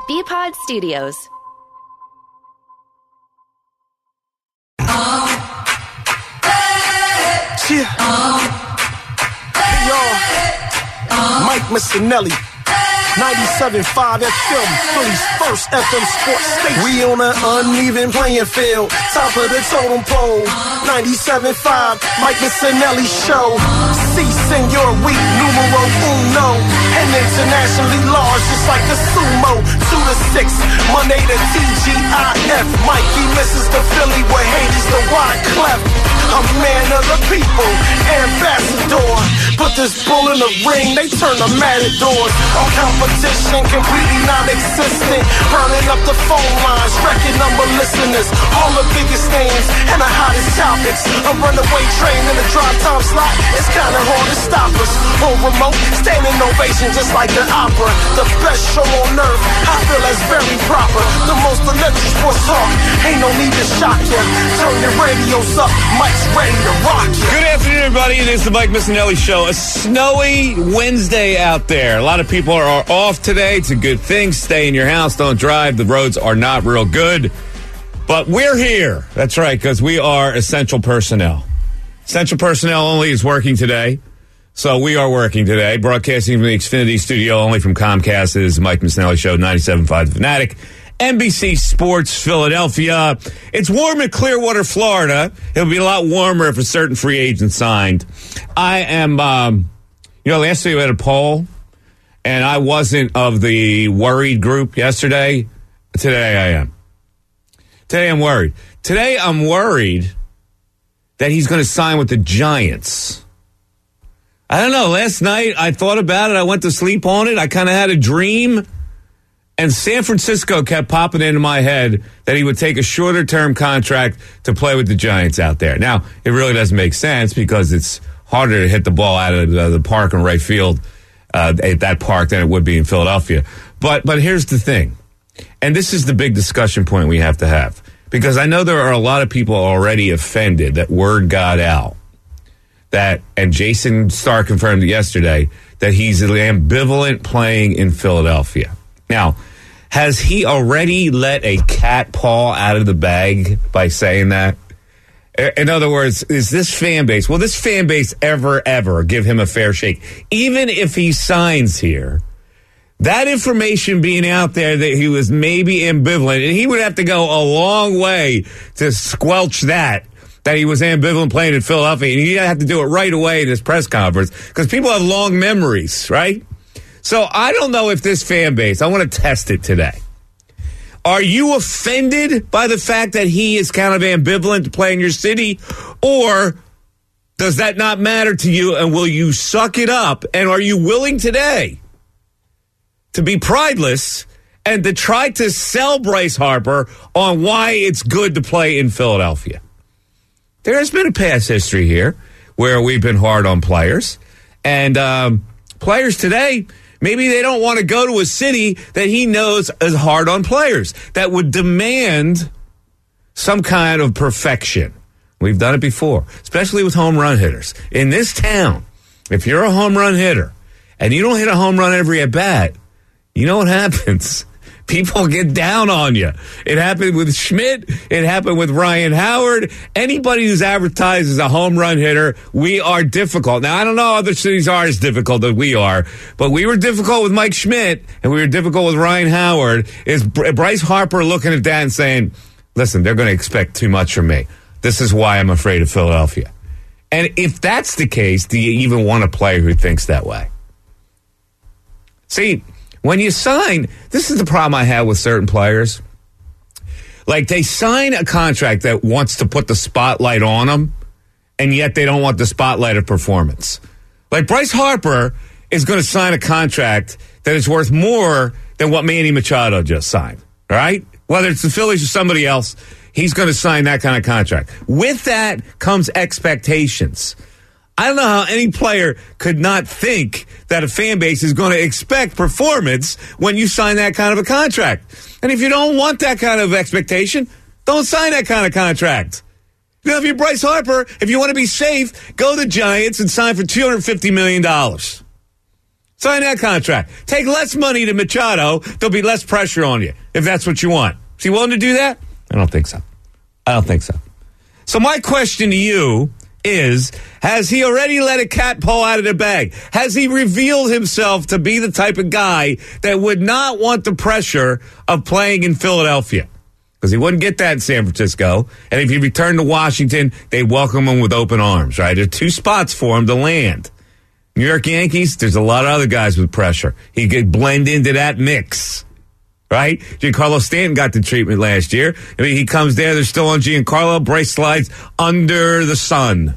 BPod Studios. Hey y'all, Mike Missinelli, 97.5 FM, Philly's first FM sports station. We on an uneven playing field, top of the totem pole. 97.5, Mike Missinelli show. Si, senor, we numero uno, and internationally large, just like the sumo. 2 to 6, Monday to TGIF. Mikey misses the Philly with Hades the Wyclef. A man of the people, ambassador. Put this bull in the ring, they turn the matadors. All competition completely non-existent. Burning up the phone lines, record number listeners. All the biggest names and the hottest topics. A runaway train in the drive time slot. It's kinda hard to stop us. On remote, standing ovation just like the opera. The best show on earth, I feel that's very proper. The most electric sports talk, ain't no need to shock ya. Turn your radios up, Mike's ready to rock ya. Good afternoon, everybody. It is the Mike Missinelli Show. A snowy Wednesday out there. A lot of people are off today. It's a good thing. Stay in your house. Don't drive. The roads are not real good. But we're here. That's right, because we are essential personnel. Essential personnel only is working today. So we are working today. Broadcasting from the Xfinity studio only from Comcast. It is the Mike Missinelli Show, 97.5 Fanatic. NBC Sports Philadelphia. It's warm in Clearwater, Florida. It'll be a lot warmer if a certain free agent signed. I am, last week we had a poll, and I wasn't of the worried group yesterday. Today I am. Today I'm worried. Today I'm worried that he's going to sign with the Giants. I don't know. Last night I thought about it. I went to sleep on it. I kind of had a dream. And San Francisco kept popping into my head that he would take a shorter-term contract to play with the Giants out there. Now, it really doesn't make sense because it's harder to hit the ball out of the park in right field at that park than it would be in Philadelphia. But here's the thing, and this is the big discussion point we have to have, because I know there are a lot of people already offended that word got out, and Jason Starr confirmed it yesterday, that he's ambivalent playing in Philadelphia. Now, has he already let a cat paw out of the bag by saying that? In other words, is this fan base, will this fan base ever give him a fair shake? Even if he signs here, that information being out there that he was maybe ambivalent, and he would have to go a long way to squelch that he was ambivalent playing in Philadelphia, and he'd have to do it right away in his press conference, because people have long memories, right? So I don't know if this fan base, I want to test it today. Are you offended by the fact that he is kind of ambivalent to play in your city? Or does that not matter to you, and will you suck it up? And are you willing today to be prideless and to try to sell Bryce Harper on why it's good to play in Philadelphia? There has been a past history here where we've been hard on players. And players today, maybe they don't want to go to a city that he knows is hard on players, that would demand some kind of perfection. We've done it before, especially with home run hitters. In this town, if you're a home run hitter and you don't hit a home run every at bat, you know what happens? People get down on you. It happened with Schmidt. It happened with Ryan Howard. Anybody who's advertised as a home run hitter, we are difficult. Now, I don't know other cities are as difficult as we are, but we were difficult with Mike Schmidt, and we were difficult with Ryan Howard. Is Bryce Harper looking at that and saying, listen, they're going to expect too much from me. This is why I'm afraid of Philadelphia. And if that's the case, do you even want a player who thinks that way? See, when you sign, this is the problem I have with certain players. Like, they sign a contract that wants to put the spotlight on them, and yet they don't want the spotlight of performance. Like, Bryce Harper is going to sign a contract that is worth more than what Manny Machado just signed, right? Whether it's the Phillies or somebody else, he's going to sign that kind of contract. With that comes expectations. I don't know how any player could not think that a fan base is going to expect performance when you sign that kind of a contract. And if you don't want that kind of expectation, don't sign that kind of contract. You know, if you're Bryce Harper, if you want to be safe, go to the Giants and sign for $250 million. It's Sign that contract. Take less money to Machado. There'll be less pressure on you if that's what you want. Is he willing to do that? I don't think so. So my question to you is, has he already let a cat pull out of the bag? Has he revealed himself to be the type of guy that would not want the pressure of playing in Philadelphia? Because he wouldn't get that in San Francisco. And if he returned to Washington, they'd welcome him with open arms, right? There are 2 spots for him to land. New York Yankees, there's a lot of other guys with pressure. He could blend into that mix, right? Giancarlo Stanton got the treatment last year. I mean, he comes there, they're still on Giancarlo. Bryce slides under the sun.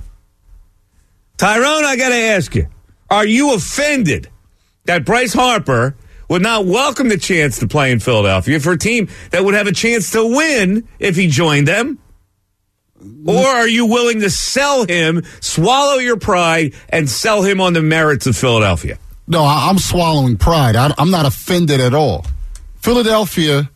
Tyrone, I got to ask you, are you offended that Bryce Harper would not welcome the chance to play in Philadelphia for a team that would have a chance to win if he joined them? Or are you willing to sell him, swallow your pride, and sell him on the merits of Philadelphia? No, I'm swallowing pride. I'm not offended at all. Philadelphia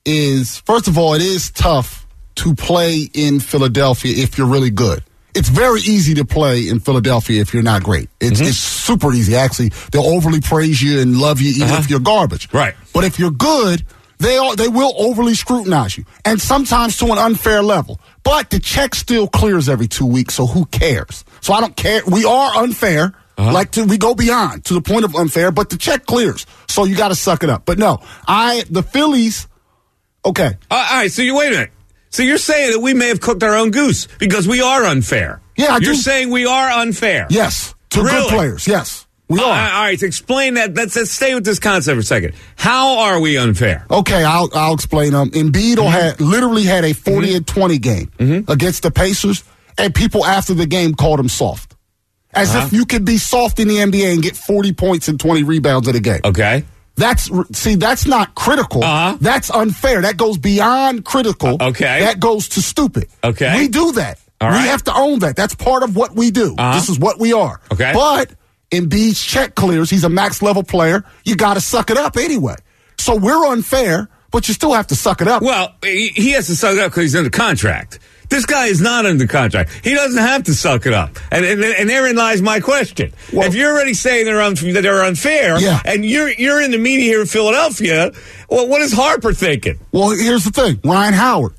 is, first of all, it is tough to play in Philadelphia if you're really good. It's very easy to play in Philadelphia if you're not great. It's super easy, actually. They'll overly praise you and love you even if you're garbage. Right. But if you're good, they will overly scrutinize you, and sometimes to an unfair level. But the check still clears every 2 weeks, so who cares? So I don't care. We are unfair. We go beyond to the point of unfair, but the check clears. So you got to suck it up. But no, the Phillies, okay. All right, so wait a minute. So you're saying that we may have cooked our own goose because we are unfair. Yeah, You're saying we are unfair. Yes, to good players, yes. We are. All right, explain that. Let's stay with this concept for a second. How are we unfair? Okay, I'll explain. Embiid literally had a 40-20 game against the Pacers, and people after the game called him soft. As if you could be soft in the NBA and get 40 points and 20 rebounds in a game. Okay. That's not critical. That's unfair. That goes beyond critical. Okay. That goes to stupid. Okay. We do that. All right. We have to own that. That's part of what we do. This is what we are. Okay. But Embiid's check clears. He's a max level player. You got to suck it up anyway. So we're unfair, but you still have to suck it up. Well, he has to suck it up because he's under contract. This guy is not under contract. He doesn't have to suck it up. And therein lies my question. Well, if you're already saying that they're unfair, and you're in the media here in Philadelphia, well, what is Harper thinking? Well, here's the thing. Ryan Howard.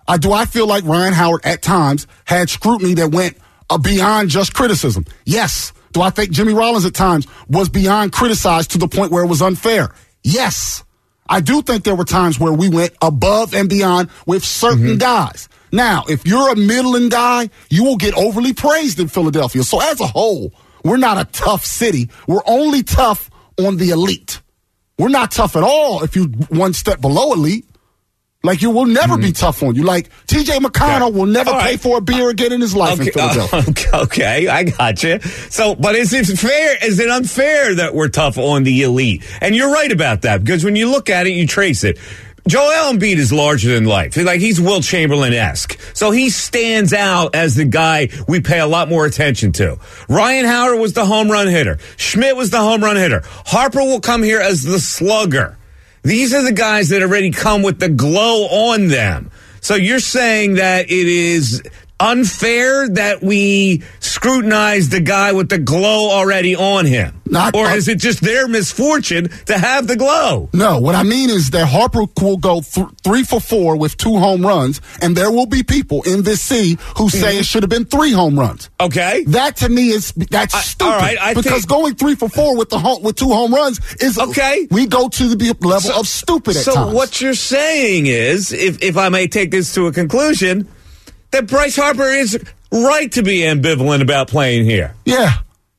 I feel like Ryan Howard at times had scrutiny that went beyond just criticism? Yes. Do I think Jimmy Rollins at times was beyond criticized to the point where it was unfair? Yes. I do think there were times where we went above and beyond with certain guys. Now, if you're a middling guy, you will get overly praised in Philadelphia. So as a whole, we're not a tough city. We're only tough on the elite. We're not tough at all if you're one step below elite. Like, you will never be tough on you. Like, T.J. McConnell will never pay for a beer again in his life in Philadelphia. Okay, I got you. So, but is it fair? Is it unfair that we're tough on the elite? And you're right about that, because when you look at it, you trace it. Joel Embiid is larger than life. Like, he's Will Chamberlain-esque. So he stands out as the guy we pay a lot more attention to. Ryan Howard was the home run hitter. Schmidt was the home run hitter. Harper will come here as the slugger. These are the guys that already come with the glow on them. So you're saying that it is unfair that we scrutinize the guy with the glow already on him? Or is it just their misfortune to have the glow? No, what I mean is that Harper will go 3 for 4 with 2 home runs, and there will be people in this city who say it should have been 3 home runs. Okay. That to me that's stupid. All right, because going 3 for 4 with 2 home runs is okay. We go to the level of stupid at times. So what you're saying is, if I may take this to a conclusion, that Bryce Harper is right to be ambivalent about playing here. Yeah.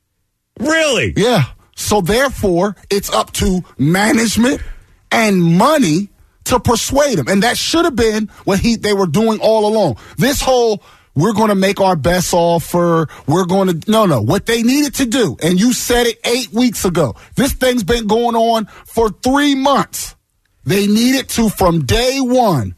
Really? Yeah. So therefore, it's up to management and money to persuade him. And that should have been what they were doing all along. This whole, we're going to make our best offer, no. What they needed to do, and you said it 8 weeks ago, this thing's been going on for 3 months. They needed to, from day one,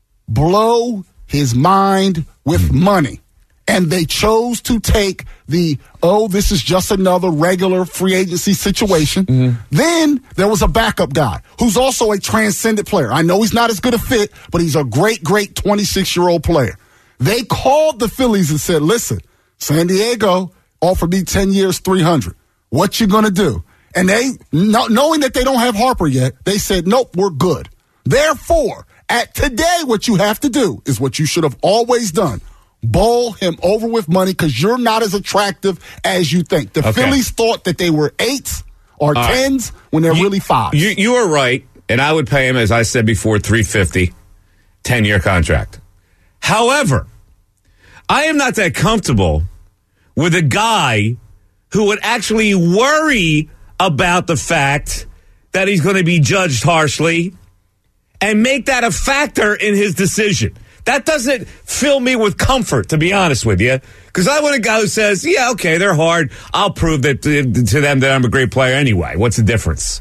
blow his mind with money. And they chose to take this is just another regular free agency situation. Then there was a backup guy who's also a transcendent player. I know he's not as good a fit, but he's a great 26-year-old player. They called the Phillies and said, listen, San Diego offered me 10 years, $300. What you going to do? And they, knowing that they don't have Harper yet, they said, nope, we're good. Therefore, at today, what you have to do is what you should have always done. Bowl him over with money because you're not as attractive as you think. The Phillies thought that they were 8s or 10s when they're really 5s. You are right, and I would pay him, as I said before, $350, 10-year contract. However, I am not that comfortable with a guy who would actually worry about the fact that he's going to be judged harshly and make that a factor in his decision. That doesn't fill me with comfort, to be honest with you, because I want a guy who says, yeah, okay, they're hard. I'll prove that to them that I'm a great player anyway. What's the difference?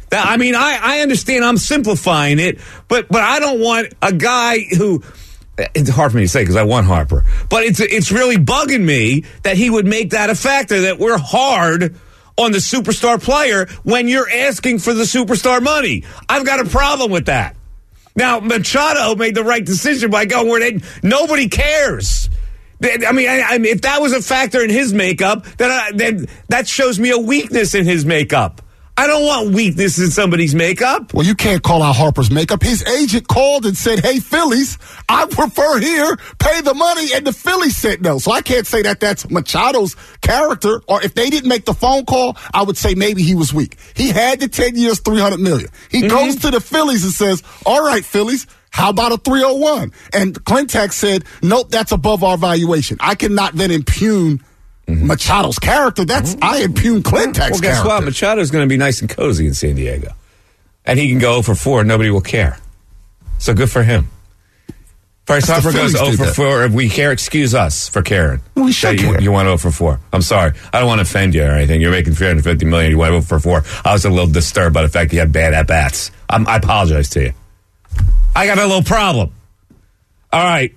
I understand I'm simplifying it, but I don't want a guy who... It's hard for me to say because I want Harper, but it's really bugging me that he would make that a factor, that we're hard on the superstar player when you're asking for the superstar money. I've got a problem with that. Now, Machado made the right decision by going where nobody cares. I mean, if that was a factor in his makeup, then that shows me a weakness in his makeup. I don't want weakness in somebody's makeup. Well, you can't call out Harper's makeup. His agent called and said, hey, Phillies, I prefer here, pay the money, and the Phillies said no. So I can't say that that's Machado's character, or if they didn't make the phone call, I would say maybe he was weak. He had the 10 years, $300 million. He goes to the Phillies and says, all right, Phillies, how about a 301? And Clintac said, nope, that's above our valuation. I cannot then impugn Machado's character. I impugn Clintac's character. Well, guess what? Machado's going to be nice and cozy in San Diego. And he can go 0 for 4 and nobody will care. So good for him. Bryce Harper goes 0 for 4. If we care, excuse us for caring. We should care. You want 0 for 4. I'm sorry. I don't want to offend you or anything. You're making $350 million. You want 0 for 4. I was a little disturbed by the fact you had bad at-bats. I apologize to you. I got a little problem. All right.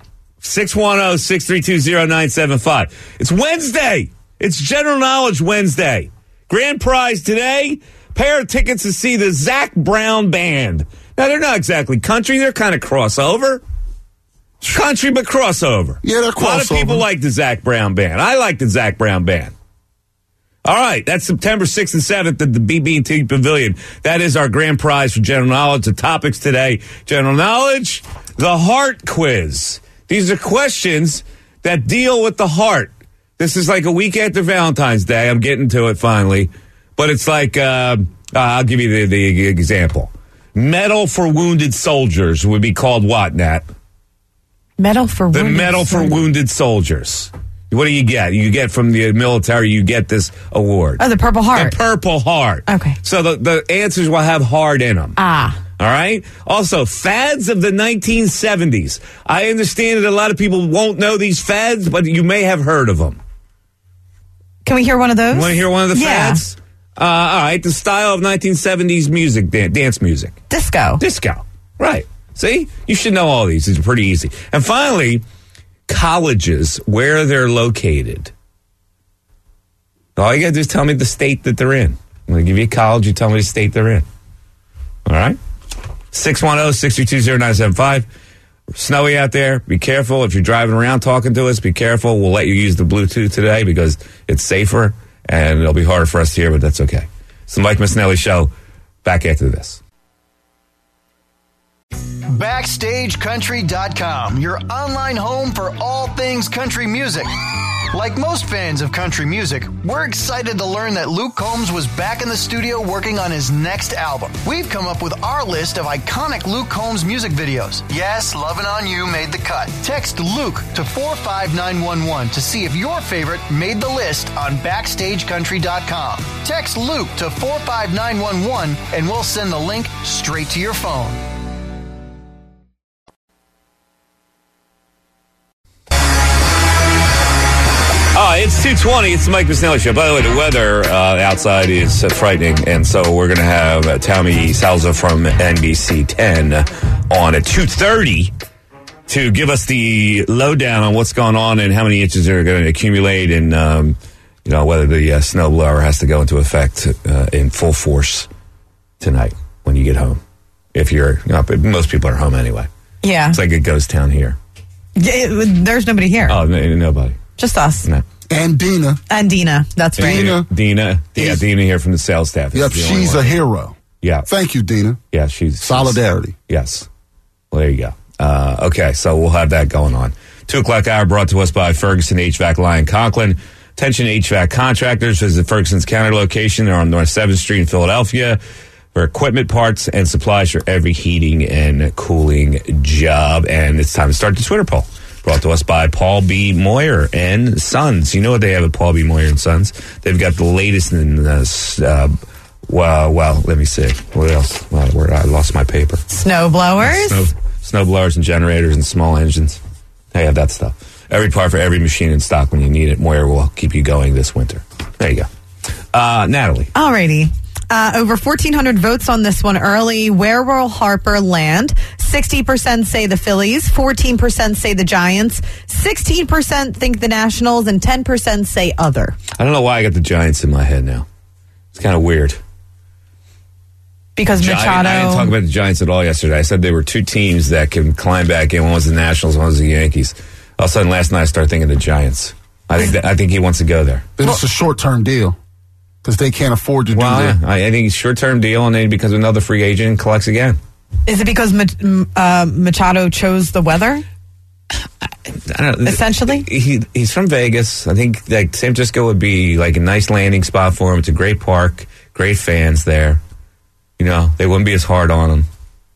610-632-0975. It's Wednesday. It's General Knowledge Wednesday. Grand prize today, pair of tickets to see the Zac Brown Band. Now, they're not exactly country. They're kind of crossover. Country, but crossover. Yeah, they're crossover. A lot of people like the Zac Brown Band. I like the Zac Brown Band. All right, that's September 6th and 7th at the BB&T Pavilion. That is our grand prize for General Knowledge. The topics today, General Knowledge, the Heart Quiz. These are questions that deal with the heart. This is like a week after Valentine's Day. I'm getting to it finally. But it's like, I'll give you the example. Medal for Wounded Soldiers would be called what, Nat? Medal for Wounded Soldiers. The Medal for Wounded Soldiers. What do you get? You get from the military, you get this award. Oh, the Purple Heart. The Purple Heart. Okay. So the answers will have heart in them. Ah. All right? Also, fads of the 1970s. I understand that a lot of people won't know these fads, but you may have heard of them. Can we hear one of those? You want to hear one of the fads? All right. The style of 1970s music, dance music. Disco. Right. See? You should know all these. These are pretty easy. And finally, colleges, where they're located. All you got to do is tell me the state that they're in. I'm going to give you a college. You tell me the state they're in. All right? 610-632-0975. Snowy out there. Be careful. If you're driving around talking to us, be careful. We'll let you use the Bluetooth today because it's safer and it'll be harder for us to hear, but that's okay. It's the Mike Missinelli Show. Back after this. BackstageCountry.com, your online home for all things country music. Like most fans of country music, we're excited to learn that Luke Combs was back in the studio working on his next album. We've come up with our list of iconic Luke Combs music videos. Yes, Lovin' On You made the cut. Text Luke to 45911 to see if your favorite made the list on BackstageCountry.com. Text Luke to 45911 and we'll send the link straight to your phone. It's 2:20. It's the Mike Missinelli Show. By the way, the weather outside is frightening, and so we're going to have Tommy Salza from NBC 10 on at 2:30 to give us the lowdown on what's going on and how many inches are going to accumulate, and whether the snowblower has to go into effect in full force tonight when you get home. If you're, most people are home anyway. Yeah, it's like a ghost town here. There's nobody here. Oh, nobody. Just us. No. And Dina. That's right. Dina here from the sales staff. Yep, she's a hero. Yeah. Thank you, Dina. Yeah, she's... Solidarity. Yes. Well, there you go. Okay, so we'll have that going on. 2 o'clock hour brought to us by Ferguson HVAC Lyon Conklin. Attention HVAC contractors, visit Ferguson's counter location. They're on North 7th Street in Philadelphia for equipment, parts, and supplies for every heating and cooling job. And it's time to start the Twitter poll. Brought to us by Paul B. Moyer and Sons. You know what they have at Paul B. Moyer and Sons? They've got the latest in this. Well, let me see. What else? Well, I lost my paper. Snow blowers? Snow blowers and generators and small engines. They have that stuff. Every part for every machine in stock when you need it. Moyer will keep you going this winter. There you go. Natalie. Alrighty. Over 1,400 votes on this one early. Where will Harper land? 60% say the Phillies, 14% say the Giants, 16% think the Nationals, and 10% say other. I don't know why I got the Giants in my head now. It's kind of weird. Because Machado... I didn't talk about the Giants at all yesterday. I said there were 2 teams that can climb back in. One was the Nationals, one was the Yankees. All of a sudden, last night I started thinking the Giants. I think he wants to go there. But it's a short-term deal. Because they can't afford to do that. Yeah. I think it's a short-term deal, and then he becomes another free agent and collects again. Is it because Machado chose the weather? I don't know. Essentially? He's from Vegas. I think San Francisco would be like a nice landing spot for him. It's a great park, great fans there. You know, they wouldn't be as hard on him.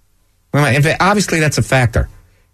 Obviously, that's a factor.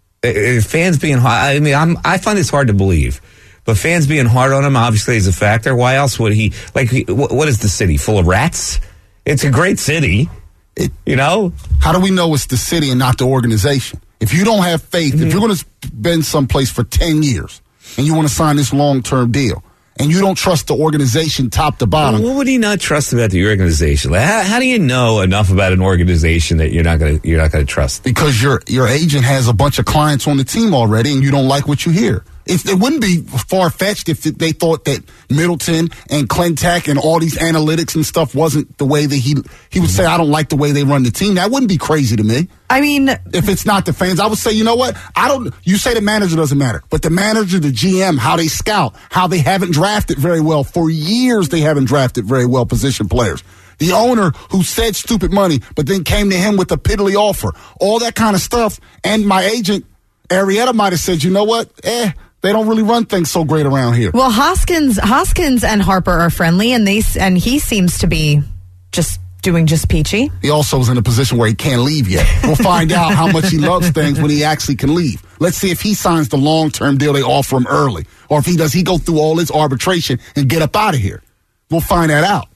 Fans being hard. I mean, I find this hard to believe. But fans being hard on him obviously is a factor. Why else would he... what is the city? Full of rats? It's a great city. You know? How do we know it's the city and not the organization? If you don't have faith, if you're going to spend someplace for 10 years and you want to sign this long-term deal and you don't trust the organization top to bottom... Well, what would he not trust about the organization? How do you know enough about an organization that you're not going to trust? Because your agent has a bunch of clients on the team already and you don't like what you hear. It wouldn't be far-fetched if they thought that Middleton and Clintack and all these analytics and stuff wasn't the way that he would say, I don't like the way they run the team. That wouldn't be crazy to me. I mean... If it's not the fans, I would say, you know what? You say the manager doesn't matter, but the manager, the GM, how they scout, how they haven't drafted very well. For years, they haven't drafted very well position players. The owner who said stupid money, but then came to him with a piddly offer. All that kind of stuff. And my agent, Arrieta, might have said, you know what? They don't really run things so great around here. Well, Hoskins and Harper are friendly, and he seems to be just peachy. He also is in a position where he can't leave yet. We'll find out how much he loves things when he actually can leave. Let's see if he signs the long-term deal they offer him early, or if he go through all his arbitration and get up out of here. We'll find that out.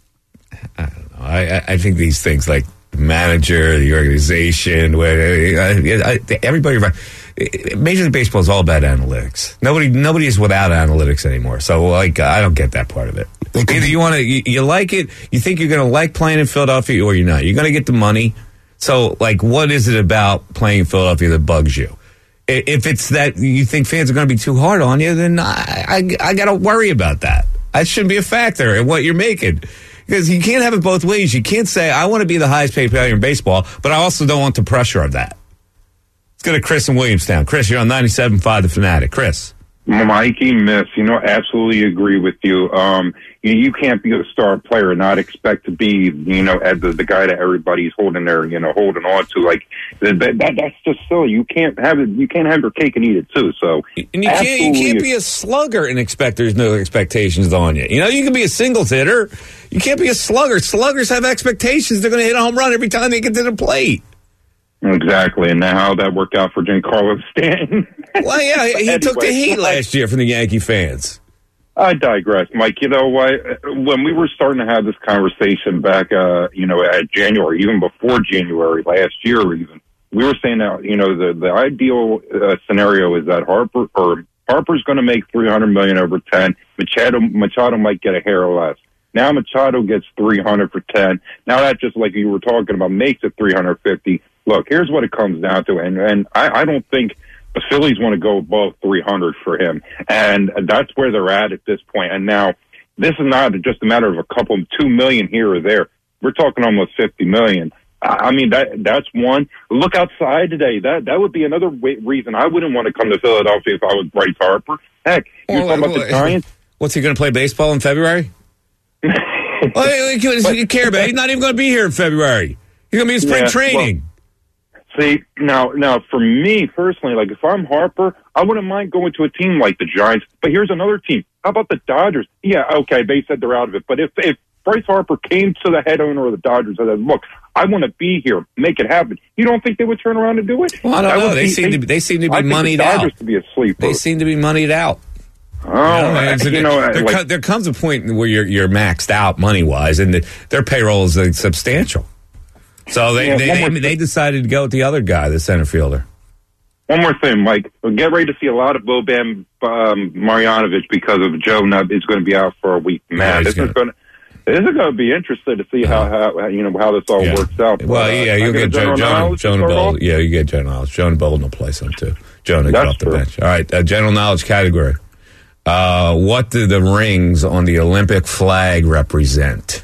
I don't know. I think these things like manager, the organization, everybody. Major League Baseball is all about analytics. Nobody is without analytics anymore. So, I don't get that part of it. Either you like it, you think you're going to like playing in Philadelphia, or you're not. You're going to get the money. So, what is it about playing in Philadelphia that bugs you? If it's that you think fans are going to be too hard on you, then I got to worry about that. That shouldn't be a factor in what you're making. Because you can't have it both ways. You can't say, I want to be the highest paid player in baseball, but I also don't want the pressure of that. Let's go to Chris in Williamstown. Chris, you're on 97.5 The Fanatic. Chris. Mikey, absolutely agree with you. You can't be a star player and not expect to be, the guy that everybody's holding holding on to. That's just silly. You can't have it. You can't have your cake and eat it too. So, and you can't be a slugger and expect there's no expectations on you. You can be a singles hitter. You can't be a slugger. Sluggers have expectations. They're going to hit a home run every time they get to the plate. Exactly, and now how that worked out for Giancarlo Stanton. Well, yeah, he took the heat last year from the Yankee fans. I digress, Mike. You know what? When we were starting to have this conversation back, at January, even before January last year, even we were saying that the ideal scenario is that Harper's going to make $300 million over 10. Machado might get a hair less. Now Machado gets $300 for 10. Now that, just like you were talking about, makes it $350. Look, here's what it comes down to, and I don't think the Phillies want to go above $300 for him, and that's where they're at this point. And now, this is not just a matter of $2 million here or there. We're talking almost $50 million. I mean, that's one. Look outside today. That would be another reason I wouldn't want to come to Philadelphia if I was Bryce Harper. Heck, you're talking about the Giants. What's he going to play baseball in February? You care about? He's not even going to be here in February. He's going to be in spring training. See, now, for me personally, like if I'm Harper, I wouldn't mind going to a team like the Giants. But here's another team. How about the Dodgers? Yeah, okay, they said they're out of it. But if Bryce Harper came to the head owner of the Dodgers and said, "Look, I want to be here, make it happen," you don't think they would turn around and do it? Well, I don't know. They seem to be moneyed out. To be a sleeper. They seem to be moneyed out. There comes a point where you're maxed out money wise, and their payroll is substantial. So they decided to go with the other guy, the center fielder. One more thing, Mike. We'll get ready to see a lot of Boban Marjanovic because of Joe Nubb is going to be out for a week. Man, this is going to be interesting to see how this all works out. Well, you'll get Jonah Bolden. Yeah, you get general knowledge. Jonah Bolden will play some too. Jonah got off the bench. All right, general knowledge category. What do the rings on the Olympic flag represent?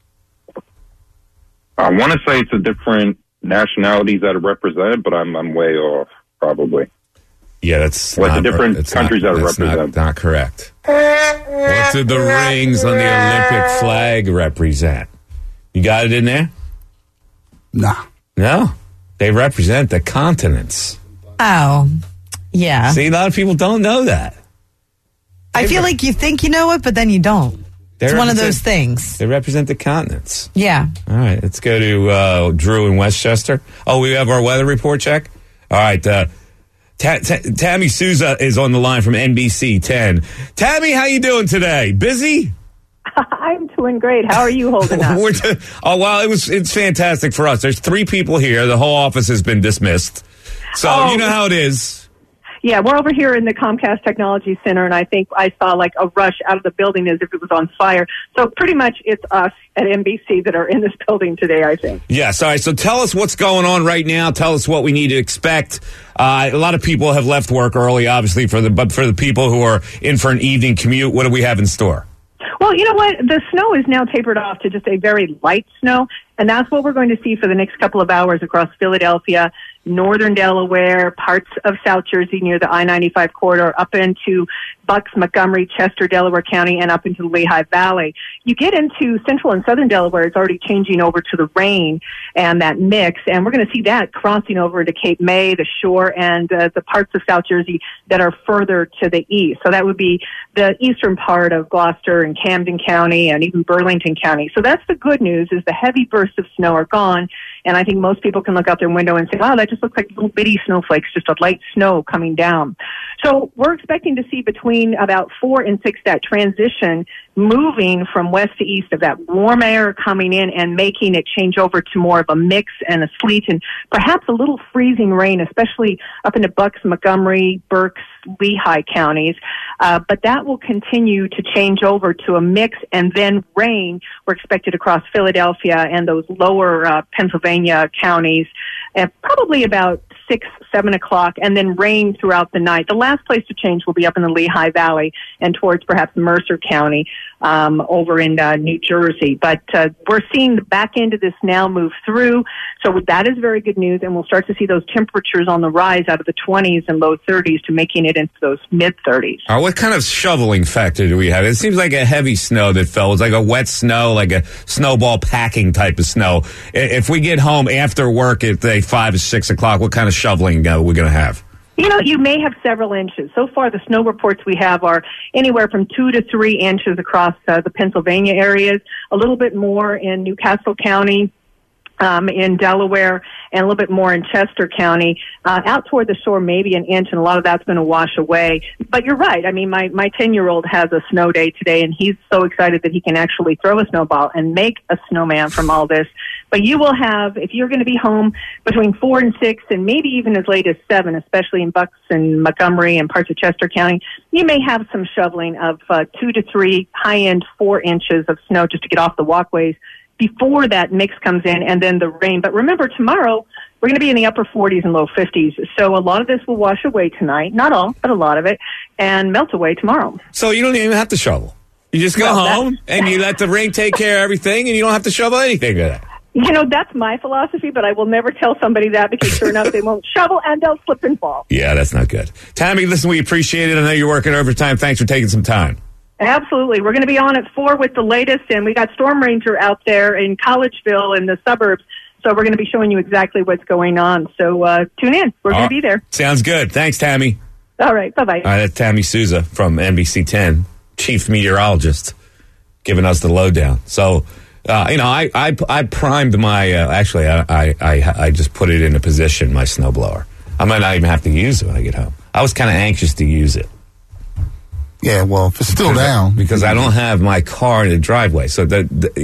I want to say it's a different nationalities that are represented, but I'm way off, probably. Yeah, that's the different countries that are represented. Not correct. What do the rings on the Olympic flag represent? You got it in there? Nah. No, they represent the continents. Oh, yeah. See, a lot of people don't know that. I feel like you think you know it, but then you don't. It's one of those things. They represent the continents. Yeah. All right, let's go to Drew in Westchester. Oh, we have our weather report check? All right, Tammy Souza is on the line from NBC 10. Tammy, how you doing today? Busy? I'm doing great. How are you holding up? It's fantastic for us. There's 3 people here. The whole office has been dismissed. So you know how it is. Yeah, we're over here in the Comcast Technology Center, and I think I saw like a rush out of the building as if it was on fire. So pretty much it's us at NBC that are in this building today, I think. Yes, all right. So tell us what's going on right now. Tell us what we need to expect. A lot of people have left work early, obviously, but for the people who are in for an evening commute, what do we have in store? Well, you know what? The snow is now tapered off to just a very light snow, and that's what we're going to see for the next couple of hours across Philadelphia, northern Delaware, parts of South Jersey near the I-95 corridor, up into Bucks, Montgomery, Chester, Delaware County, and up into the Lehigh Valley. You get into central and southern Delaware, it's already changing over to the rain and that mix, and we're going to see that crossing over into Cape May, the shore, and the parts of South Jersey that are further to the east. So that would be the eastern part of Gloucester and Camden County and even Burlington County. So that's the good news, is the heavy bursts of snow are gone, and I think most people can look out their window and say, wow, that just looks like little bitty snowflakes, just a light snow coming down. So we're expecting to see between about 4 and 6 that transition moving from west to east of that warm air coming in and making it change over to more of a mix and a sleet and perhaps a little freezing rain, especially up into Bucks, Montgomery, Berks, Lehigh counties. But that will continue to change over to a mix, and then rain we're expected across Philadelphia and those lower Pennsylvania counties at probably about 6, 7 o'clock, and then rain throughout the night. The last place to change will be up in the Lehigh Valley and towards perhaps Mercer County over in New Jersey. But we're seeing the back end of this now move through, so that is very good news, and we'll start to see those temperatures on the rise out of the 20s and low 30s to making it into those mid-30s. What kind of shoveling factor do we have? It seems like a heavy snow that fell. It's like a wet snow, like a snowball packing type of snow. If we get home after work at 5 or 6 o'clock, what kind of shoveling are we going to have? You know, you may have several inches. So far, the snow reports we have are anywhere from 2 to 3 inches across the Pennsylvania areas, a little bit more in Newcastle County, in Delaware, and a little bit more in Chester County. Out toward the shore, maybe an inch, and a lot of that's going to wash away. But you're right. I mean, my 10-year-old has a snow day today, and he's so excited that he can actually throw a snowball and make a snowman from all this. But you will have, if you're going to be home between 4 and 6, and maybe even as late as 7, especially in Bucks and Montgomery and parts of Chester County, you may have some shoveling of 2 to 3, high-end 4 inches of snow just to get off the walkways before that mix comes in, and then the rain. But remember, tomorrow we're going to be in the upper 40s and low 50s. So a lot of this will wash away tonight, not all, but a lot of it, and melt away tomorrow. So you don't even have to shovel. You just go home and you let the rain take care of everything, and you don't have to shovel anything of that. You know, that's my philosophy, but I will never tell somebody that, because sure enough, they won't shovel and they'll slip and fall. Yeah, that's not good. Tammy, listen, we appreciate it. I know you're working overtime. Thanks for taking some time. Absolutely. We're going to be on at 4 with the latest, and we got Storm Ranger out there in Collegeville in the suburbs, so we're going to be showing you exactly what's going on. So tune in. We're going to be there. Sounds good. Thanks, Tammy. All right. Bye-bye. All right, that's Tammy Souza from NBC 10, chief meteorologist, giving us the lowdown. So, I primed my, I just put it into position, my snowblower. I might not even have to use it when I get home. I was kind of anxious to use it. Yeah, well, if it's still down. Because I don't have my car in the driveway. So, that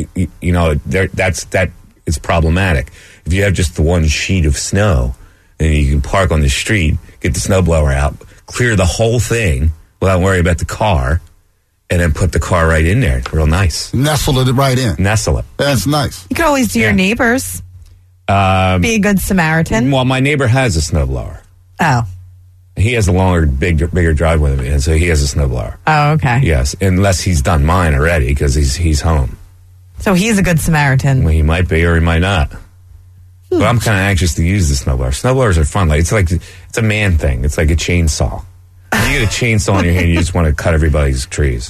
is problematic. If you have just the one sheet of snow, then you can park on the street, get the snowblower out, clear the whole thing without worrying about the car, and then put the car right in there. Real nice. Nestle it right in. Nestle it. That's nice. You could always do your neighbors. Be a good Samaritan. Well, my neighbor has a snowblower. Oh. He has a longer, bigger driveway than me, and so he has a snowblower. Oh, okay. Yes, unless he's done mine already because he's home. So he's a good Samaritan. Well, he might be or he might not. But I'm kind of anxious to use the snowblower. Snowblowers are fun. It's a man thing. It's like a chainsaw. When you get a chainsaw in your hand, you just want to cut everybody's trees.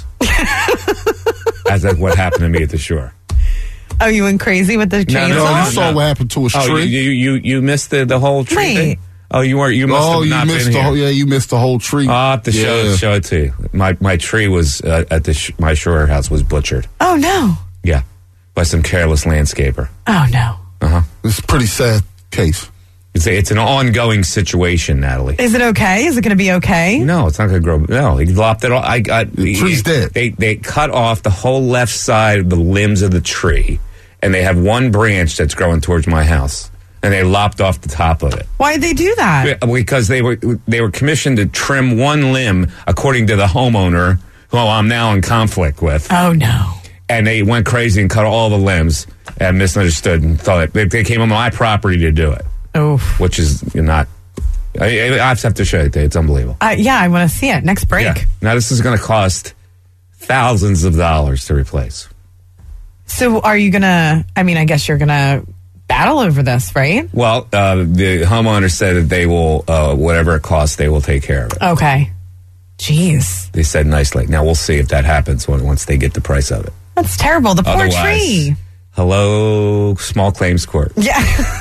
That's what happened to me at the shore. Oh, you went crazy with the chainsaw? No, you saw what happened to a tree. You missed the whole tree thing? Oh, you weren't. You must have not been here. You missed the whole tree. I'll have to show it to you. My tree was at my shore house was butchered. Oh no. Yeah, by some careless landscaper. Oh no. It's a pretty sad case. It's an ongoing situation, Natalie. Is it okay? Is it going to be okay? No, it's not going to grow. No, he lopped it off. The tree's dead. They cut off the whole left side of the limbs of the tree, and they have one branch that's growing towards my house, and they lopped off the top of it. Why'd they do that? Because they were commissioned to trim one limb according to the homeowner, who I'm now in conflict with. Oh no. And they went crazy and cut all the limbs and misunderstood and thought they came on my property to do it. Oof. Which is not. I have to show it. It's unbelievable. Yeah, I want to see it. Next break. Yeah. Now, this is going to cost thousands of dollars to replace. So are you going to, I guess you're going to battle over this, right? Well, the homeowner said that they will, whatever it costs, they will take care of it. Okay. Jeez. They said nicely. Now, we'll see if that happens once they get the price of it. That's terrible. The poor tree. Hello, small claims court. Yeah.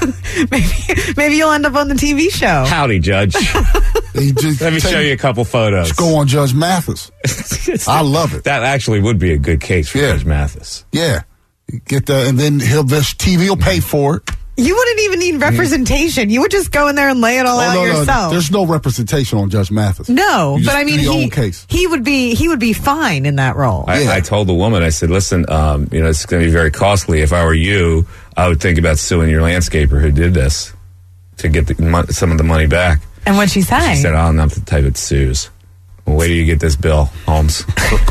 maybe you'll end up on the TV show. Howdy, Judge. Let me show you a couple photos. Just go on Judge Mathis. I love it. That actually would be a good case for Judge Mathis. Yeah. Get that, and then TV will pay for it. You wouldn't even need representation. You would just go in there and lay it all out yourself. There's no representation on Judge Mathis. No, but he would be fine in that role. I told the woman, I said, listen, it's going to be very costly. If I were you, I would think about suing your landscaper who did this to get some of the money back. And what'd she say? She said, I'm not the type that sues. Well, wait till you get this bill, Holmes.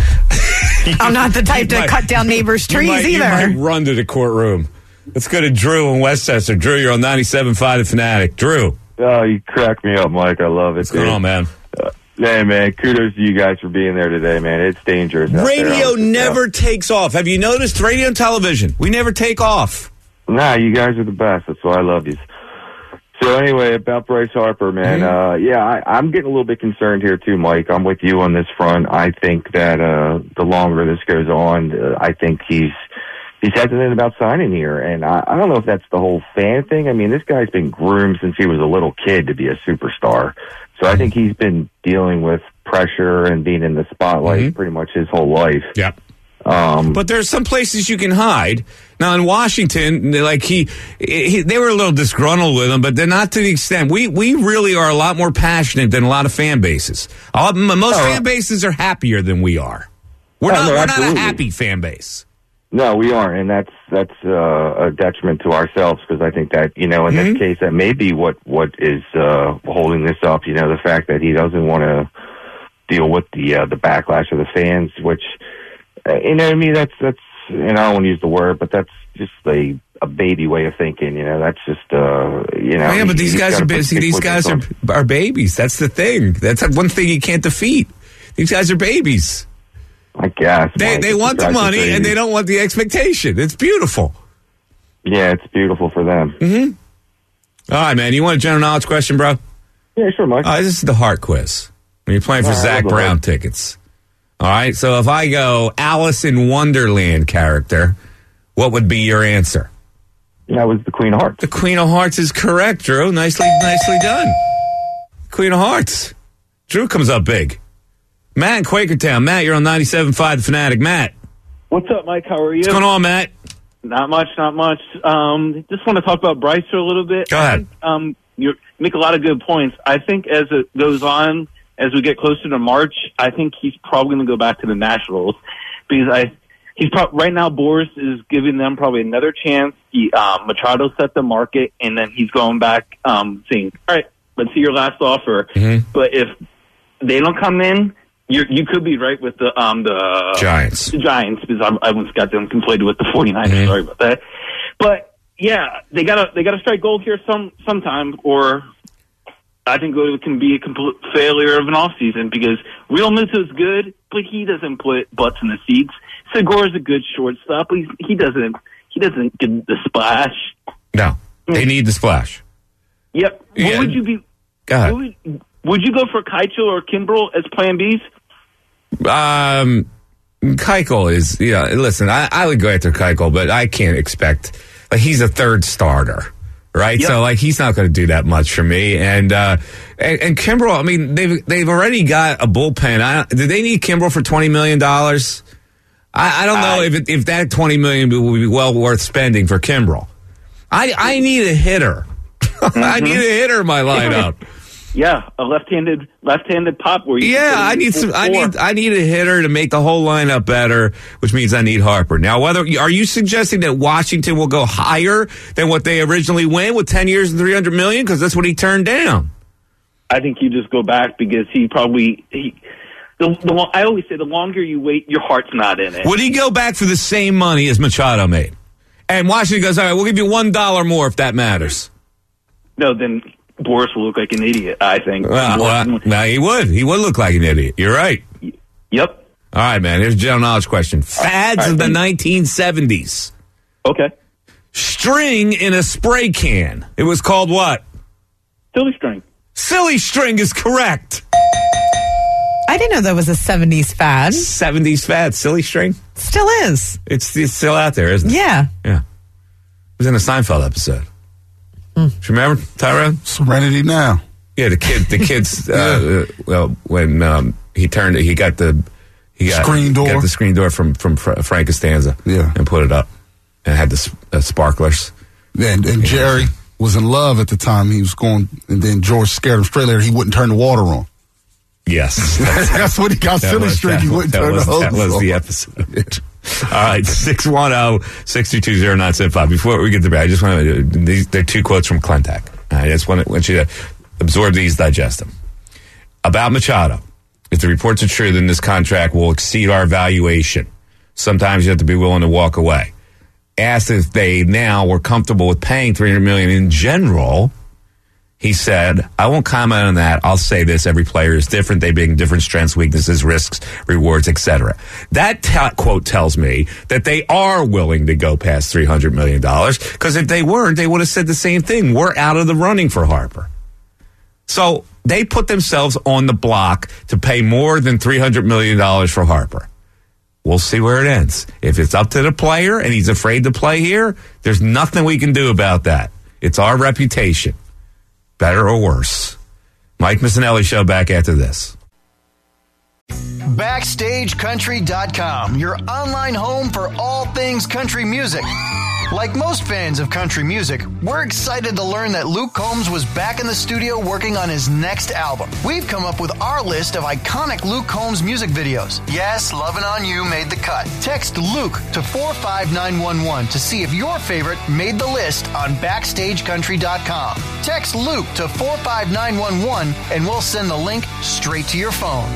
I'm not the type to cut down neighbors' trees either. You might run to the courtroom. Let's go to Drew in Westchester. Drew, you're on 97.5 The Fanatic. Drew. Oh, you crack me up, Mike. I love it. What's going on, man? Hey, man, kudos to you guys for being there today, man. It's dangerous. Radio never takes off. Have you noticed? Radio and television, we never take off. Nah, you guys are the best. That's why I love you. So anyway, about Bryce Harper, man, I'm getting a little bit concerned here too, Mike. I'm with you on this front. I think that the longer this goes on, I think he's hesitant about signing here, and I don't know if that's the whole fan thing. I mean, this guy's been groomed since he was a little kid to be a superstar, so I think he's been dealing with pressure and being in the spotlight pretty much his whole life. Yeah. But there's some places you can hide. Now in Washington, they were a little disgruntled with him, but they're not to the extent. We really are a lot more passionate than a lot of fan bases. Most fan bases are happier than we are. We're not a happy fan base. No, we aren't, and that's a detriment to ourselves, because I think that, in this case, that may be what is holding this up. The fact that he doesn't want to deal with the backlash of the fans, which, that's and I don't want to use the word, but that's just a baby way of thinking. That's just Yeah, but these guys are busy. These guys are babies. That's the thing. That's one thing you can't defeat. These guys are babies. I guess. They want the money and they don't want the expectation. It's beautiful. Yeah, it's beautiful for them. All right, man. You want a general knowledge question, bro? Yeah, sure, Mike. This is the heart quiz. When you're playing for Zach Brown tickets All right, so if I go Alice in Wonderland character, what would be your answer? That was the Queen of Hearts. The Queen of Hearts is correct, Drew. Nicely done. Queen of Hearts. Drew comes up big. Matt in Quakertown. Matt, you're on 97.5 The Fanatic. Matt. What's up, Mike? How are you? What's going on, Matt? Not much. Just want to talk about Bryce for a little bit. Go ahead. You make a lot of good points. I think as it goes on, as we get closer to March, I think he's probably going to go back to the Nationals because right now Boris is giving them probably another chance. Machado set the market, and then he's going back saying, all right, let's see your last offer. Mm-hmm. But if they don't come in, you could be right with the Giants. The Giants, because I once got them conflated with the 49ers. Mm-hmm. Sorry about that. But yeah, they gotta strike gold here sometime, or I think it can be a complete failure of an offseason because Real Muto's good, but he doesn't put butts in the seats. Segura's a good shortstop, but he doesn't get the splash. No, they need the splash. Yep. Yeah. What would you be? Go ahead. Would you go for Keuchel or Kimbrel as Plan Bs? Keuchel is, listen, I would go after Keuchel, but I can't expect, he's a third starter, right? Yep. So, he's not going to do that much for me. And Kimbrel, I mean, they've already got a bullpen. Do they need Kimbrel for $20 million? I don't know if that $20 million will be well worth spending for Kimbrel. I need a hitter. Mm-hmm. I need a hitter in my lineup. Yeah, a left-handed pop. Where I need a hitter to make the whole lineup better, which means I need Harper. Now, are you suggesting that Washington will go higher than what they originally went with 10 years and $300 million? Because that's what he turned down. I think you just go back because I always say the longer you wait, your heart's not in it. Would he go back for the same money as Machado made? And Washington goes, all right, we'll give you $1 more if that matters. No, then Boris will look like an idiot, I think. No, he would. He would look like an idiot. You're right. Yep. All right, man. Here's a general knowledge question. Fads of the 1970s. Okay. String in a spray can. It was called what? Silly string. Silly string is correct. I didn't know that was a 70s fad. 70s fad, silly string? Still is. It's still out there, isn't it? Yeah. Yeah. It was in a Seinfeld episode. Do you remember, Tyrone? Serenity Now. Yeah, the kids. When he got the screen door. Got the screen door from Frank Costanza. Yeah, and put it up, and had the sparklers. And Jerry was in love at the time. He was going, and then George scared him straight later. He wouldn't turn the water on. Yes, that's what he got silly string. He wouldn't turn the hose on. That was the episode. All right, 610-622-0975. Before we get to break, I just want to, they're two quotes from Clentac. I just want you to absorb these, digest them. About Machado, if the reports are true, then this contract will exceed our valuation. Sometimes you have to be willing to walk away. Asked if they now were comfortable with paying $300 million in general, he said, I won't comment on that. I'll say this. Every player is different. They bring different strengths, weaknesses, risks, rewards, etc. That quote tells me that they are willing to go past $300 million, because if they weren't, they would have said the same thing. We're out of the running for Harper. So they put themselves on the block to pay more than $300 million for Harper. We'll see where it ends. If it's up to the player and he's afraid to play here, there's nothing we can do about that. It's our reputation. Better or worse. Mike Missinelli Show back after this. BackstageCountry.com, your online home for all things country music. Like most fans of country music, we're excited to learn that Luke Combs was back in the studio working on his next album. We've come up with our list of iconic Luke Combs music videos. Yes, Lovin' On You made the cut. Text Luke to 45911 to see if your favorite made the list on BackstageCountry.com. Text Luke to 45911 and we'll send the link straight to your phone.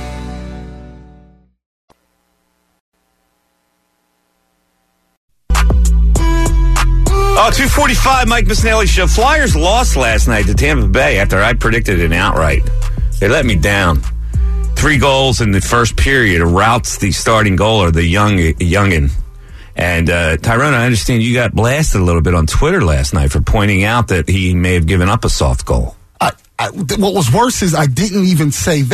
Oh, 2:45, Mike Missinelli Show. Flyers lost last night to Tampa Bay after I predicted an outright. They let me down. 3 goals in the first period. Routs the starting goaler, the youngin. And Tyrone, I understand you got blasted a little bit on Twitter last night for pointing out that he may have given up a soft goal. What was worse is I didn't even say that.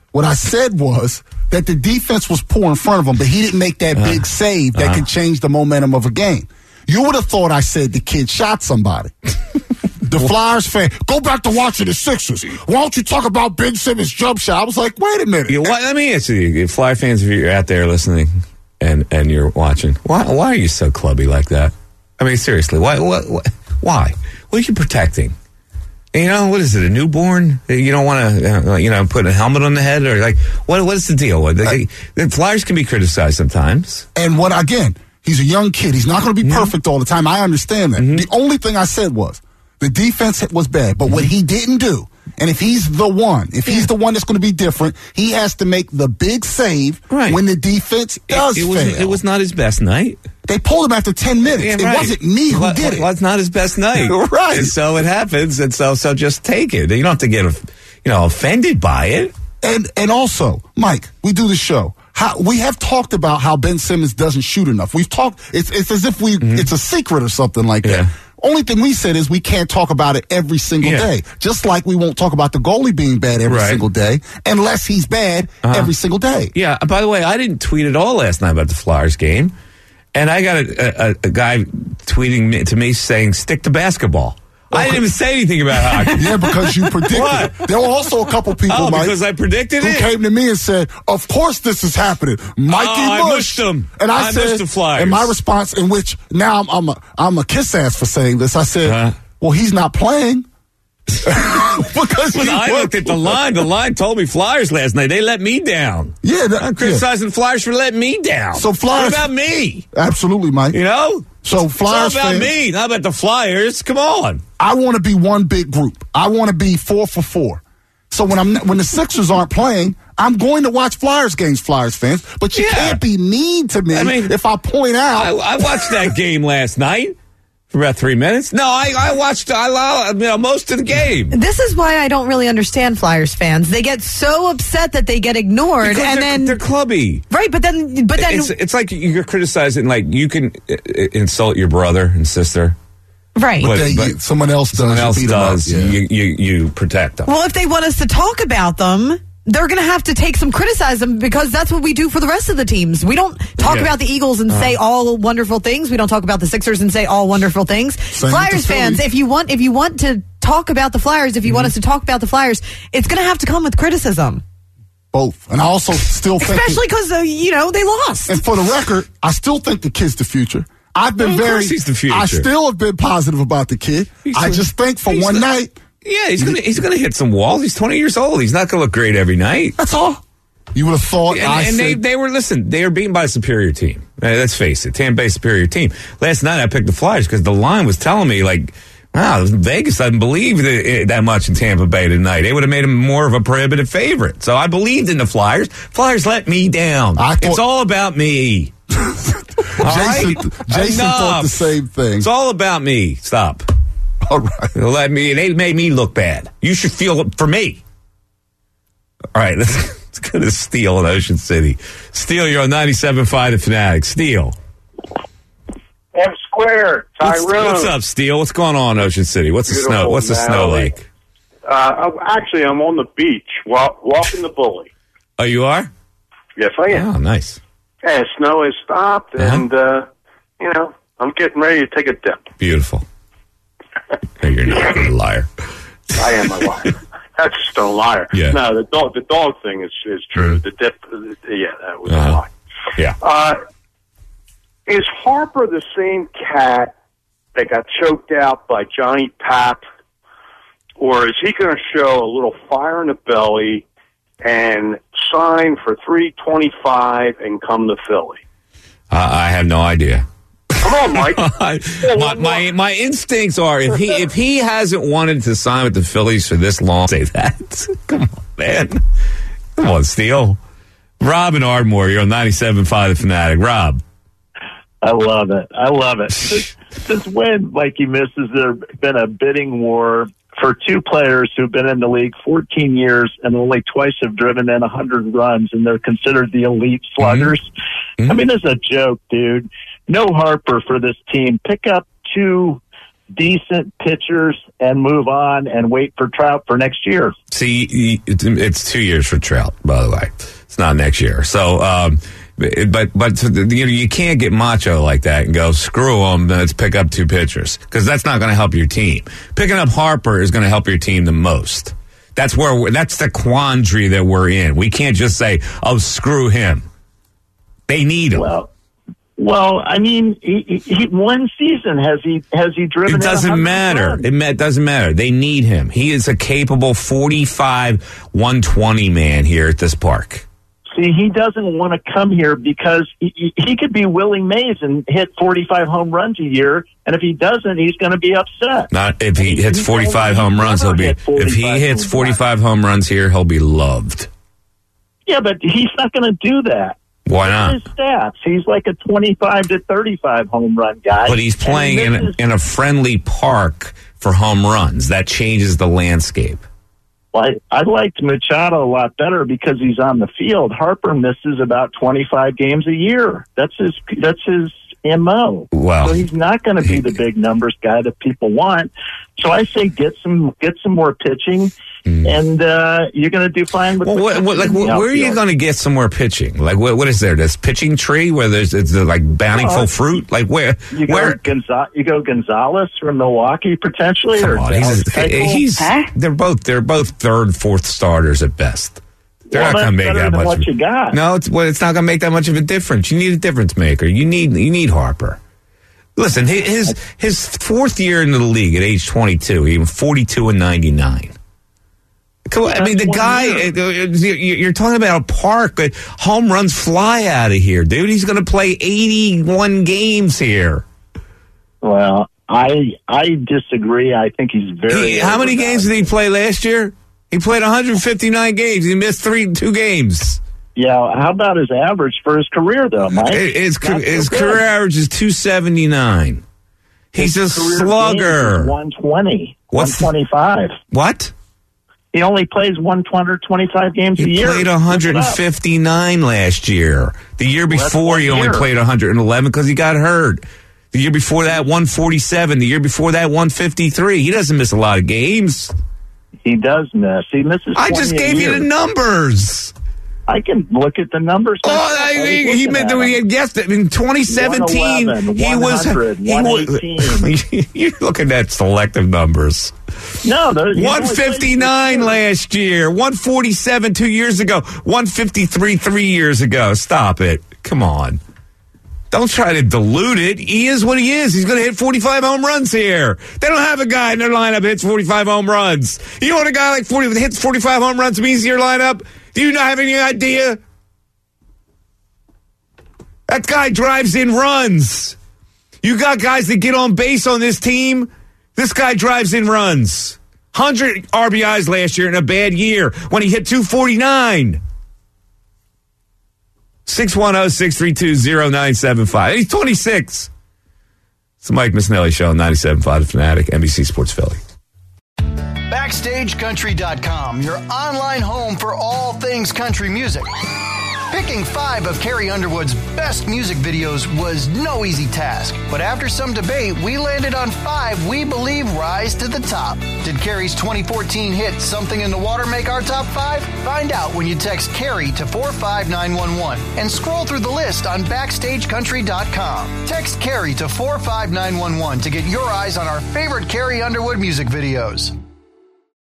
What I said was that the defense was poor in front of him, but he didn't make that big save that could change the momentum of a game. You would have thought I said the kid shot somebody. The Flyers fan, go back to watching the Sixers. Why don't you talk about Ben Simmons' jump shot? I was like, wait a minute. Let me answer you. Flyer fans, if you're out there listening and you're watching, why are you so clubby like that? I mean, seriously, why? What are you protecting? You know, what is it, a newborn? You don't want to, put a helmet on the head? Or like, what is the deal? The Flyers can be criticized sometimes. And again, he's a young kid. He's not going to be perfect all the time. I understand that. The only thing I said was, the defense was bad, but what he didn't do, and if he's the one that's going to be different, he has to make the big save when the defense does fail. It was not his best night. They pulled him after 10 minutes. Yeah, it wasn't me who did it. Well, it's not his best night. Right. And so it happens, and so just take it. You don't have to get offended by it. And also, Mike, we do the show. We have talked about how Ben Simmons doesn't shoot enough. We've talked. It's as if it's a secret or something like that. Only thing we said is we can't talk about it every single day. Just like we won't talk about the goalie being bad every single day unless he's bad every single day. Yeah. By the way, I didn't tweet at all last night about the Flyers game. And I got a guy tweeting to me saying, stick to basketball. I didn't even say anything about hockey. Yeah, because you predicted it. There were also a couple people, Mike, because I predicted who came to me and said, of course this is happening. Mikey I Bush. missed him. And I said, missed the Flyers. and my response, in which now I'm a kiss ass for saying this, I said, well, he's not playing. Because I looked at the line. The line told me Flyers last night. They let me down. Yeah, I'm criticizing Flyers for letting me down. So Flyers, what about me? Absolutely, Mike. You know? So Flyers it's all about me, not about the Flyers. Come on. I want to be one big group. I want to be 4 for 4. So when the Sixers aren't playing, I'm going to watch Flyers games, Flyers fans. But you can't be mean to me if I point out. I watched that game last night. For about 3 minutes? No, I watched most of the game. This is why I don't really understand Flyers fans. They get so upset that they get ignored, because and they're clubby, right? But then it's like you're criticizing. Like you can insult your brother and sister, right? But someone else does. Someone else does. Yeah. You protect them. Well, if they want us to talk about them, they're going to have to take some criticism, because that's what we do for the rest of the teams. We don't talk about the Eagles and say all wonderful things. We don't talk about the Sixers and say all wonderful things. Flyers fans, if you want to talk about the Flyers, if you want us to talk about the Flyers, it's going to have to come with criticism. Both. And I also still think, especially because they lost. And for the record, I still think the kid's the future. I've been he's the future. I still have been positive about the kid. I just think for one night. Yeah, he's gonna hit some walls. He's 20 years old. He's not gonna look great every night. That's all. You would have thought. They were beaten by a superior team. Let's face it, Tampa Bay superior team. Last night I picked the Flyers because the line was telling me like, wow, Vegas doesn't believe that much in Tampa Bay tonight. They would have made him more of a prohibitive favorite. So I believed in the Flyers. Flyers let me down. It's all about me. Jason thought the same thing. It's all about me. Stop. All right. They made me look bad. You should feel it for me. All right, let's go to Steele in Ocean City. Steele, you're on 97.5 The Fanatic. Steele. M Square, Tyrone. What's up, Steele? What's going on in Ocean City? What's the snow? What's the snow like? Actually, I'm on the beach walking the bully. Oh, you are? Yes, I am. Oh, nice. Yeah, snow has stopped, and I'm getting ready to take a dip. Beautiful. No, you're not. You're a liar. I am a liar. That's just a liar. Yeah. No, the dog thing is true. The dip, that was a lie. Yeah. Is Harper the same cat that got choked out by Johnny Pap, or is he going to show a little fire in the belly and sign for $325 and come to Philly? I have no idea. Come on, Mike. my instincts are if he hasn't wanted to sign with the Phillies for this long, say that. Come on, man. Come on, Steele. Rob and Ardmore, you're on 97.5 The Fanatic. Rob. I love it. Since when, Mikey misses, there been a bidding war for two players who've been in the league 14 years and only twice have driven in 100 runs, and they're considered the elite sluggers? Mm-hmm. I mean, it's a joke, dude. No Harper for this team. Pick up two decent pitchers and move on and wait for Trout for next year. See, it's 2 years for Trout, by the way. It's not next year. So, but you can't get macho like that and go, screw them, let's pick up 2 pitchers. Because that's not going to help your team. Picking up Harper is going to help your team the most. That's the quandary that we're in. We can't just say, oh, screw him. They need him. Well, I mean, he one season has he driven? It doesn't matter. It doesn't matter. They need him. He is a capable 45, 120 man here at this park. See, he doesn't want to come here because he could be Willie Mays and hit 45 home runs a year, and if he doesn't, he's going to be upset. Not if he hits 45 home runs, he'll be. If he hits 45 home runs here, he'll be loved. Yeah, but he's not going to do that. Why not? His stats. He's like a 25 to 35 home run guy. But he's playing in a friendly park for home runs. That changes the landscape. Well, I liked Machado a lot better because he's on the field. Harper misses about 25 games a year. That's his MO. Well, so he's not going to be the big numbers guy that people want. So I say get some more pitching. And you're going to do fine with where are you going to get some more pitching? Like, what is there? This pitching tree where it's like bountiful fruit? Like, where? You go Gonzalez from Milwaukee potentially, Come or on, they're both third, fourth starters at best. They're not going to make that much. What you got? No, it's not going to make that much of a difference. You need a difference maker. You need Harper. Listen, his fourth year in the league at age 22, he was 42 and 99. I mean, the guy, you're talking about a park, but home runs fly out of here, dude. He's going to play 81 games here. Well, I disagree. I think he's very... How many games did he play last year? He played 159 games. He missed 2 games. Yeah, how about his average for his career, though, Mike? His career average is 279. He's a slugger. 120, 125. What? He only plays 125 games a year. He played 159 last year. The year before, he only played 111 because he got hurt. The year before that, 147. The year before that, 153. He doesn't miss a lot of games. He does miss. He misses 20 I just gave you the numbers. I can look at the numbers. He guessed it. In 2017, he was... You're looking at selective numbers. No, 159 last year, 147 2 years ago, 153 3 years ago. Stop it. Come on. Don't try to dilute it. He is what he is. He's going to hit 45 home runs here. They don't have a guy in their lineup that hits 45 home runs. You want a guy like 40 that hits 45 home runs to be in your lineup? Do you not have any idea? That guy drives in runs. You got guys that get on base on this team. This guy drives in runs. 100 RBIs last year in a bad year when he hit 249. 610-632-0975. He's 26. It's the Mike Missinelli Show on 97.5 Fanatic, NBC Sports Philly. BackstageCountry.com, your online home for all things country music. Picking 5 of Carrie Underwood's best music videos was no easy task, but after some debate, we landed on 5 we believe rise to the top. Did Carrie's 2014 hit Something in the Water make our top 5? Find out when you text Carrie to 45911 and scroll through the list on BackstageCountry.com. Text Carrie to 45911 to get your eyes on our favorite Carrie Underwood music videos.